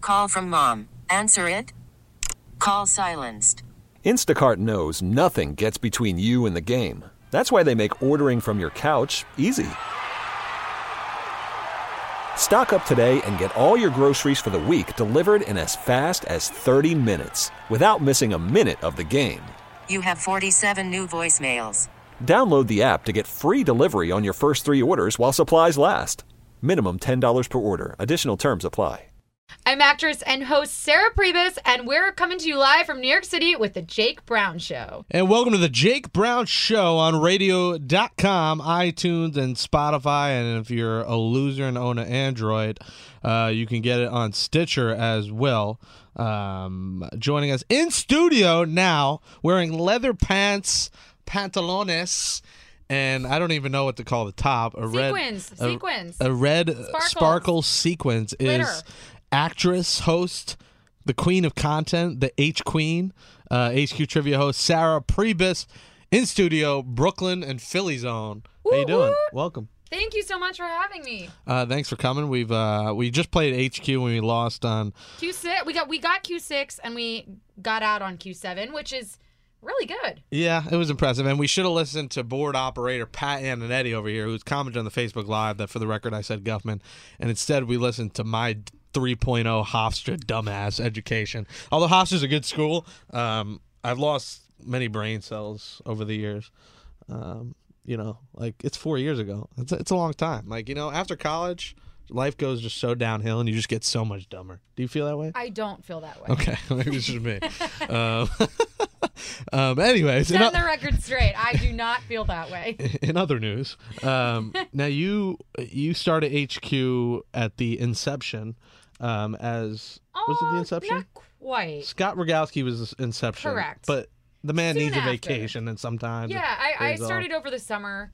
Call from mom. Answer it. Call silenced. Instacart knows nothing gets between you and the game. That's why they make ordering from your couch easy. Stock up today and get all your groceries for the week delivered in as fast as 30 minutes without missing a minute of the game. You have 47 new voicemails. Download the app to get free delivery on your first 3 orders while supplies last. Minimum $10 per order. Additional terms apply. I'm actress and host Sarah Priebus, and we're coming to you live from New York City with The Jake Brown Show. And welcome to The Jake Brown Show on radio.com, iTunes, and Spotify. And if you're a loser and own an Android, you can get it on Stitcher as well. Joining us in studio now, wearing leather pants, pantalones, and I don't even know what to call the top. Sequins. A red sparkle sequins Glitter. is actress, host, the queen of content, the H Queen, HQ Trivia host Sarah Priebus, in studio, Brooklyn and Philly zone. How you doing? Welcome. Thank you so much for having me. Thanks for coming. We just played HQ when we lost on Q6. We got Q6 and we got out on Q7, which is really good. Yeah, it was impressive. And we should have listened to board operator Pat Antonetti over here, who's commented on the Facebook Live that, for the record, I said Guffman. And instead, we listened to my 3.0 Hofstra dumbass education. Although Hofstra's a good school, I've lost many brain cells over the years. It's 4 years ago. It's a long time. After college, life goes just so downhill and you just get so much dumber. Do you feel that way? I don't feel that way. Okay, maybe it's just me. Anyways, set the record straight. I do not feel that way. In other news, now you started HQ at the inception. Was it the inception? Not quite. Scott Rogalski was the inception. Correct. But the man Soon needs a after. vacation, and sometimes I started over the summer.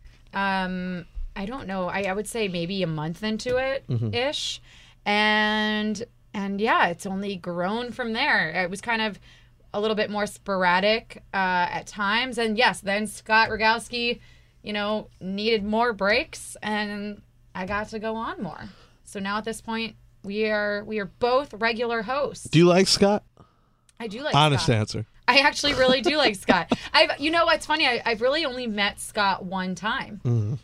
I don't know. I would say maybe a month into it ish, and yeah, it's only grown from there. It was kind of a little bit more sporadic at times, and yes, then Scott Rogalski, needed more breaks, and I got to go on more. So now at this point, we are both regular hosts. Do you like Scott? I do like Honest Scott. answer. I actually really do like Scott. What's funny? I've really only met Scott one time.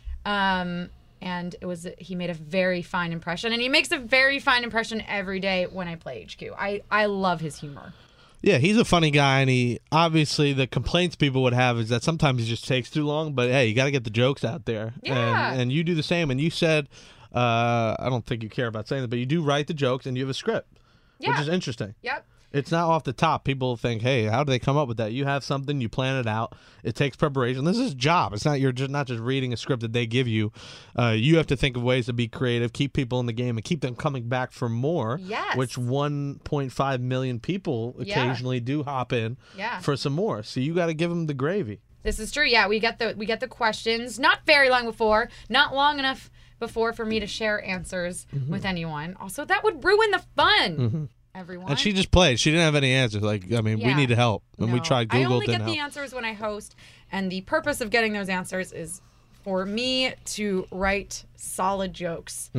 And he made a very fine impression, and he makes a very fine impression every day when I play HQ. I love his humor. Yeah, he's a funny guy, and he obviously, the complaints people would have is that sometimes he just takes too long, but hey, you got to get the jokes out there. Yeah. And you do the same, and you said, I don't think you care about saying it, but you do write the jokes and you have a script, which is interesting. Yep. It's not off the top. People think, hey, how do they come up with that? You have something, you plan it out. It takes preparation. This is a job. It's not you're just not just reading a script that they give you. You have to think of ways to be creative, keep people in the game, and keep them coming back for more. Yes. Which 1.5 million people occasionally do hop in for some more. So you got to give them the gravy. This is true. Yeah, we get the questions not very long before, not long enough before for me to share answers with anyone. Also, that would ruin the fun. Everyone. And she just played. She didn't have any answers. We need help. And we tried Google. I only get didn't the help. answers when I host, and the purpose of getting those answers is for me to write solid jokes,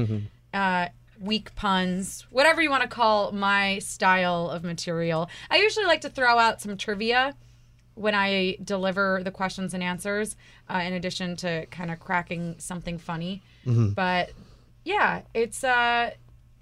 weak puns, whatever you want to call my style of material. I usually like to throw out some trivia when I deliver the questions and answers, in addition to kind of cracking something funny. But yeah, it's a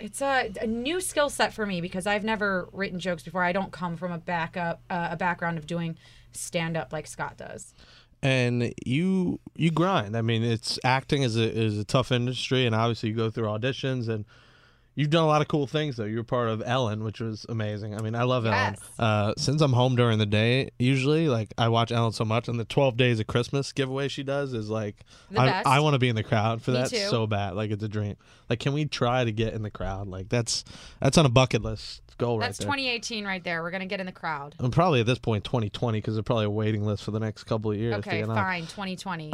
new skill set for me because I've never written jokes before. I don't come from a background of doing stand-up like Scott does. And you grind. I mean, acting is a tough industry, and obviously you go through auditions, and you've done a lot of cool things, though. You were part of Ellen, which was amazing. I mean, I love Ellen. Since I'm home during the day, usually, I watch Ellen so much, and the 12 Days of Christmas giveaway she does is the best. I want to be in the crowd for that so bad. It's a dream. Can we try to get in the crowd? That's on a bucket list goal right there. That's 2018 right there. We're going to get in the crowd. And probably at this point 2020 because there's probably a waiting list for the next couple of years. Okay, fine, 2020.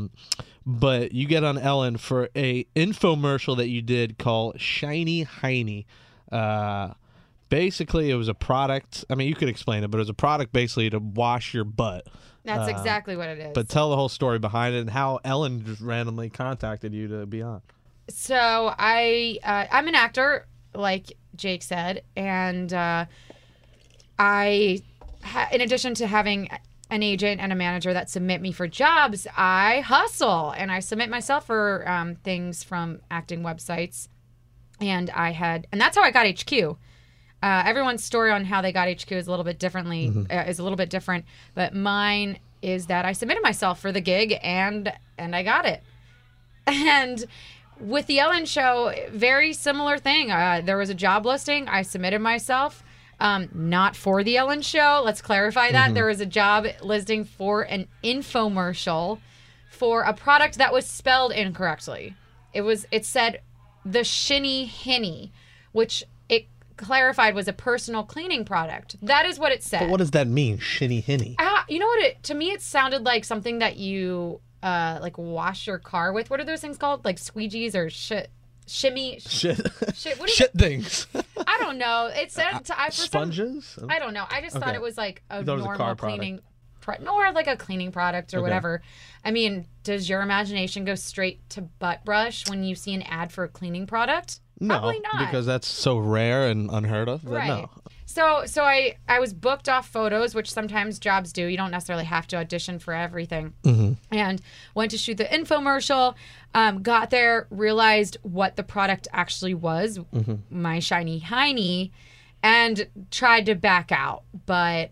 But you get on Ellen for a infomercial that you did called Shiny Heiny. Basically, it was a product. I mean, you could explain it, but it was a product basically to wash your butt. That's exactly what it is. But tell the whole story behind it and how Ellen just randomly contacted you to be on. So I'm an actor. like Jake said, and in addition to having an agent and a manager that submit me for jobs, I hustle and I submit myself for things from acting websites. And that's how I got HQ. Everyone's story on how they got HQ is a little bit different, but mine is that I submitted myself for the gig and I got it. And with the Ellen Show, very similar thing. There was a job listing. I submitted myself. Not for the Ellen Show. Let's clarify that. There was a job listing for an infomercial for a product that was spelled incorrectly. It said the Shinny Hinny, which it clarified was a personal cleaning product. That is what it said. But what does that mean, Shinny Hinny? You know what? To me, it sounded like something that you like wash your car with. What are those things called? Like squeegees or shimmy? Shit. What Shit things. I don't know. It said sponges. I don't know. I just thought it was like a normal cleaning, or like a cleaning product or whatever. I mean, does your imagination go straight to butt brush when you see an ad for a cleaning product? No, probably not, because that's so rare and unheard of. Right. No. So I was booked off photos, which sometimes jobs do. You don't necessarily have to audition for everything. And went to shoot the infomercial. Got there, realized what the product actually was, my Shiny Hiney, and tried to back out. But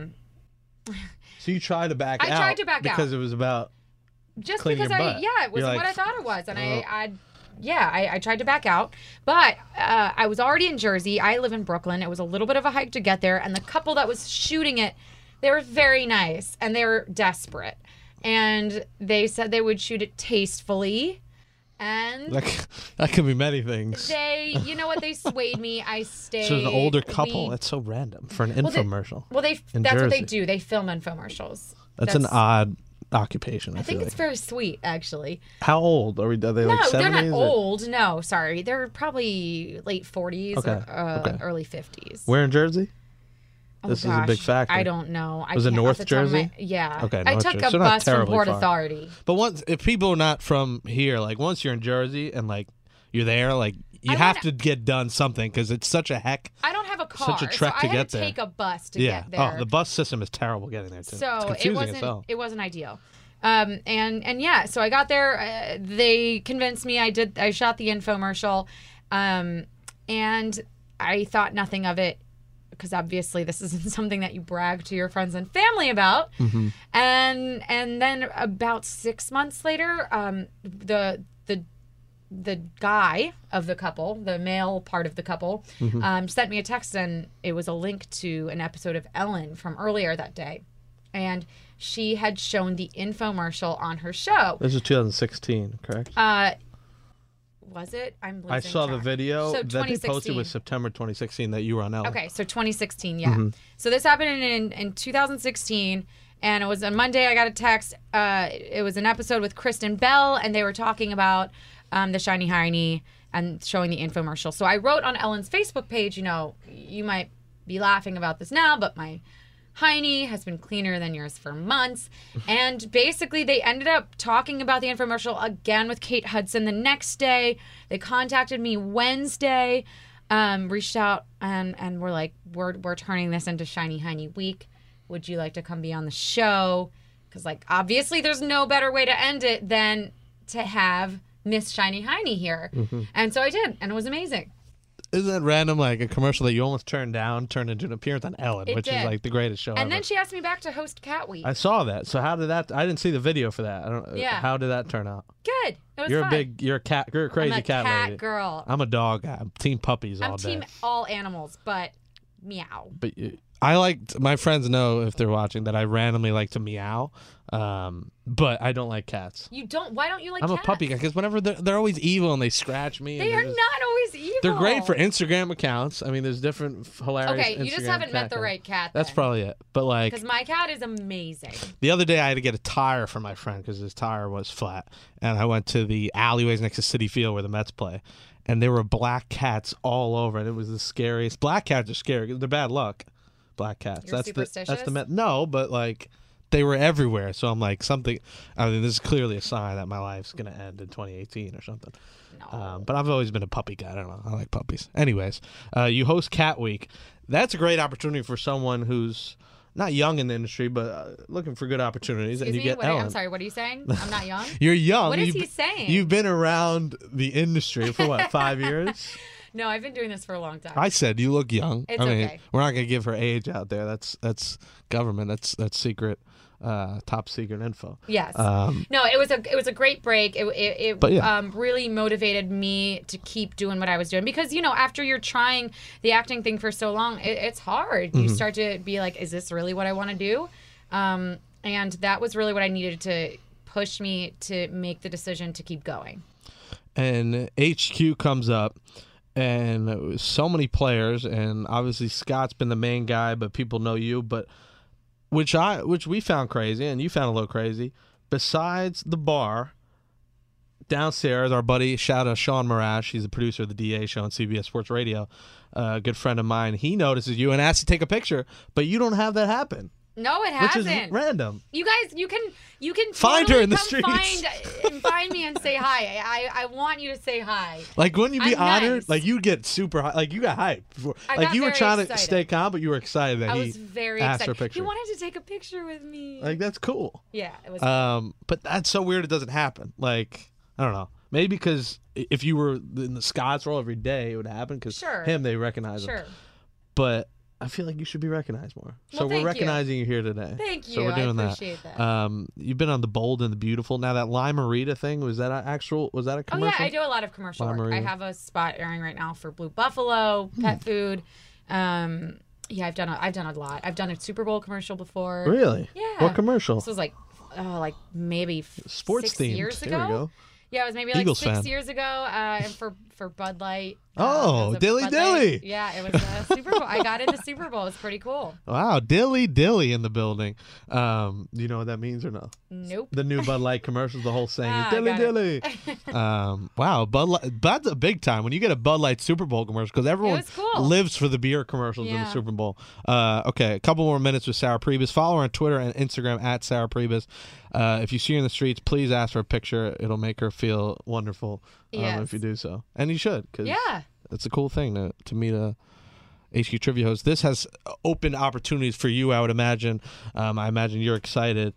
so you tried to back out. I tried to back out because it was about just cleaning because your butt. it wasn't what I thought it was, and Oh. I tried to back out, but I was already in Jersey. I live in Brooklyn. It was a little bit of a hike to get there, and the couple that was shooting it, they were very nice, and they were desperate, and they said they would shoot it tastefully, and that could be many things. you know what, they swayed me. I stayed. So an older couple. That's so random for an infomercial. That's Jersey. what they do. They film infomercials. That's an odd occupation. I think it's very sweet, actually. How old are they? Like 70s? They're not old. No, sorry, they're probably late 40s or early 50s. Where in Jersey? Oh, this is a big factor. I don't know. Was it North Jersey? Yeah. Okay. I took a bus from Port Authority. But if people are not from here, like once you're in Jersey and like you're there, like you have to get done something because it's such a heck. I don't have a car, such a trek so to I had get to there. take a bus to get there. Oh, the bus system is terrible getting there too. So it's confusing it wasn't ideal. And yeah, so I got there. They convinced me. I shot the infomercial, and I thought nothing of it because obviously this isn't something that you brag to your friends and family about. And then about 6 months later, the guy of the couple, the male part of the couple, sent me a text, and it was a link to an episode of Ellen from earlier that day. And she had shown the infomercial on her show. This was 2016, correct? Was it? I'm losing I saw track. the video So that they posted was September 2016 that you were on Ellen. Okay, so 2016, yeah. So this happened in 2016, and it was a Monday. I got a text. It was an episode with Kristen Bell, and they were talking about the Shiny Hiney and showing the infomercial. So I wrote on Ellen's Facebook page, you might be laughing about this now, but my Hiney has been cleaner than yours for months. And basically they ended up talking about the infomercial again with Kate Hudson the next day. They contacted me Wednesday, reached out and were like, we're turning this into Shiny Hiney Week. Would you like to come be on the show? Because obviously there's no better way to end it than to have Miss Shiny Hiney here. And so I did, and it was amazing. Isn't that random? Like a commercial that you almost turned into an appearance on Ellen, which is like the greatest show ever. And then she asked me back to host Cat Week. I saw that. So how did that? I didn't see the video for that. How did that turn out? Good. It was You're fun. You're a crazy cat lady. Cat girl. I'm a dog guy. I'm team puppies all day. I'm team all animals, but meow. But I like, my friends know if they're watching that I randomly like to meow, but I don't like cats. You don't? Why don't you like I'm cats? a puppy guy because whenever they're always evil and they scratch me. They are not always evil. They're great for Instagram accounts. I mean, there's different hilarious Okay, you just haven't met the right cat. That's probably it. But because my cat is amazing. The other day I had to get a tire for my friend because his tire was flat, and I went to the alleyways next to Citi Field where the Mets play, and there were black cats all over, and it was the scariest. Black cats are scary. They're bad luck. Black cats. You're superstitious? That's the Met. No, but they were everywhere. So I'm like, something. I mean, this is clearly a sign that my life's gonna end in 2018 or something. No. But I've always been a puppy guy. I don't know. I like puppies. Anyways, you host Cat Week. That's a great opportunity for someone who's not young in the industry, but looking for good opportunities. Excuse and you me? get Ellen. I'm sorry, what are you saying? I'm not young? You're young. What is he saying? You've been around the industry for what, 5 years? No, I've been doing this for a long time. I said you look young. It's I mean, okay. we're not gonna give her age out there. That's government. That's secret, top secret info. Yes. No, it was a great break. It But yeah. really motivated me to keep doing what I was doing because after you're trying the acting thing for so long, it's hard. You start to be like, is this really what I want to do? And that was really what I needed to push me to make the decision to keep going. And HQ comes up. And so many players, and obviously Scott's been the main guy, but people know you. But which we found crazy, and you found a little crazy. Besides the bar, downstairs, our buddy, shout out Sean Marash, he's the producer of the DA show on CBS Sports Radio, a good friend of mine. He notices you and asks to take a picture, but you don't have that happen. No, it Which hasn't. is random. You guys, you can Find totally her in the come streets. find me and say hi. I want you to say hi. Like, wouldn't you be I'm honored? nice. Like, you get super high. Like, you got hyped. Before. I Like, got you were very trying to excited. stay calm, but you were excited that I he was very asked for a excited. picture. He wanted to take a picture with me. Like, that's cool. Yeah, it was. But that's so weird it doesn't happen. Like, I don't know. Maybe because if you were in the Scots role every day, it would happen because Sure. they recognize him. Sure. But I feel like you should be recognized more. So Well, we're thank you. recognizing you here today. Thank you. So we're doing I appreciate that. You've been on The Bold and the Beautiful. Now that Lima Rita thing, was that a Oh commercial? yeah, I do a lot of commercial work. Maria. I have a spot airing right now for Blue Buffalo, pet food. Yeah, I've done a lot. I've done a Super Bowl commercial before. Really? Yeah. What commercial? This was like maybe Sports 6 themed. years There ago. we go. Yeah, it was maybe like Eagles 6 fan. years ago. And for Bud Light. Oh, it was a Dilly Bud Dilly. Light. Yeah, it was a Super Bowl. I got into Super Bowl. It's pretty cool. Wow, Dilly Dilly in the building. Do you know what that means or no? Nope. The new Bud Light commercials, the whole saying is I Dilly got Dilly. Wow, Bud Light, that's a big time when you get a Bud Light Super Bowl commercial because everyone was cool. lives for the beer commercials in the Yeah. Super Bowl. Okay, a couple more minutes with Sarah Priebus. Follow her on Twitter and Instagram at Sarah Priebus. If you see her in the streets, please ask for a picture. It'll make her feel wonderful Yes. if you do so. And you should because Yeah. it's a cool thing to meet a HQ Trivia host. This has opened opportunities for you, I would imagine. I imagine you're excited.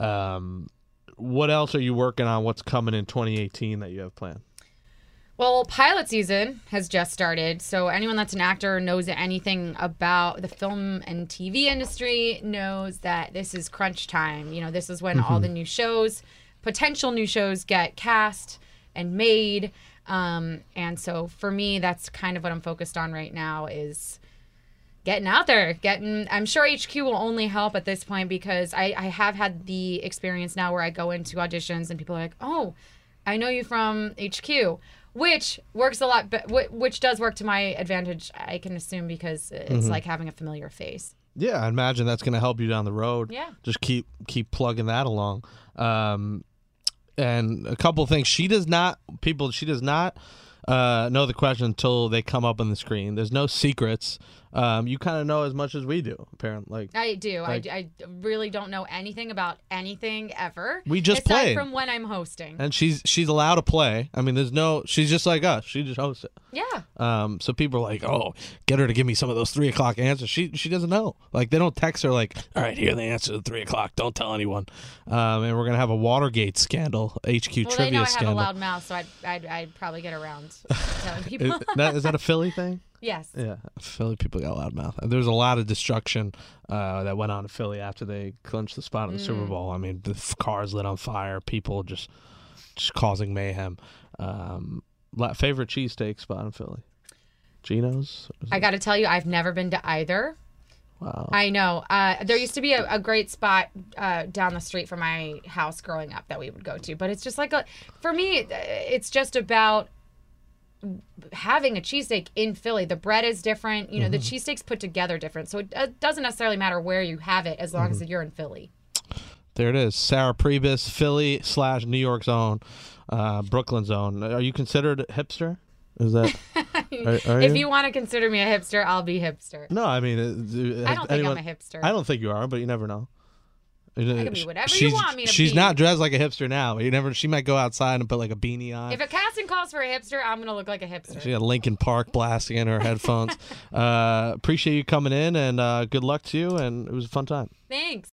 What else are you working on? What's coming in 2018 that you have planned? Well, pilot season has just started, so anyone that's an actor knows anything about the film and TV industry knows that this is crunch time. This is when all the new shows, potential new shows, get cast and made. And so for me, that's kind of what I'm focused on right now is getting out there. I'm sure HQ will only help at this point because I have had the experience now where I go into auditions and people are like, oh, I know you from HQ. Which works a lot, which does work to my advantage, I can assume, because it's like having a familiar face. Yeah, I imagine that's going to help you down the road. Yeah. Just keep plugging that along. And a couple of things. She does not know the question until they come up on the screen. There's no secrets. You kind of know as much as we do, apparently. I do. I really don't know anything about anything ever. We just aside played. from when I'm hosting. And she's allowed to play. I mean, she's just like us. She just hosts it. Yeah. So people are like, oh, get her to give me some of those 3 o'clock answers. She doesn't know. Like, they don't text her like, all right, here are the answers at 3 o'clock. Don't tell anyone. And we're going to have a Watergate scandal, HQ Well, trivia they know I have scandal. a loud mouth, so I'd probably get around telling people. Is that a Philly thing? Yes. Yeah, Philly people got loud mouth. There was a lot of destruction that went on in Philly after they clinched the spot in the Super Bowl. I mean, the cars lit on fire, people just causing mayhem. Favorite cheesesteak spot in Philly? Geno's? I got to tell you, I've never been to either. Wow. I know. There used to be a great spot down the street from my house growing up that we would go to. But it's just like, for me, it's just about having a cheesesteak in Philly. The bread is different. The cheesesteak's put together different. So it doesn't necessarily matter where you have it as long as you're in Philly. There it is. Sarah Priebus, Philly / New York's own, Brooklyn's own. Are you considered a hipster? Is that? Are If you want to consider me a hipster, I'll be hipster. No, I mean, I don't think I'm a hipster. I don't think you are, but you never know. I can be whatever you want me to be. She's not dressed like a hipster now. She might go outside and put like a beanie on. If a casting calls for a hipster, I'm going to look like a hipster. She got Linkin Park blasting in her headphones. Appreciate you coming in, and good luck to you, and it was a fun time. Thanks.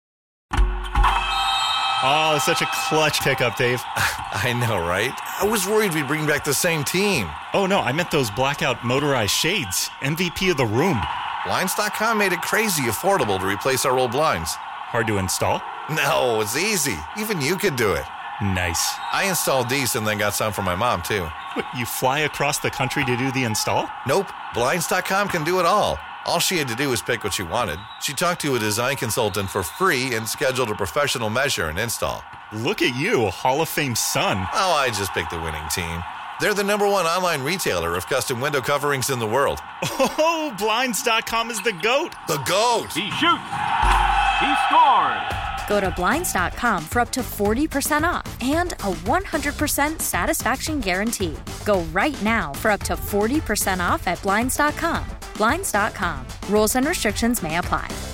Oh, such a clutch pickup, Dave. I know, right? I was worried we'd bring back the same team. Oh, no, I meant those blackout motorized shades. MVP of the room. Blinds.com made it crazy affordable to replace our old blinds. Hard to install? No, it's easy. Even you could do it. Nice. I installed these and then got some for my mom, too. What, you fly across the country to do the install? Nope. Blinds.com can do it all. All she had to do was pick what she wanted. She talked to a design consultant for free and scheduled a professional measure and install. Look at you, Hall of Fame son. Oh, I just picked the winning team. They're the #1 online retailer of custom window coverings in the world. Oh, Blinds.com is the GOAT. The GOAT! He shoots. He scores. Go to Blinds.com for up to 40% off and a 100% satisfaction guarantee. Go right now for up to 40% off at Blinds.com. Blinds.com. Rules and restrictions may apply.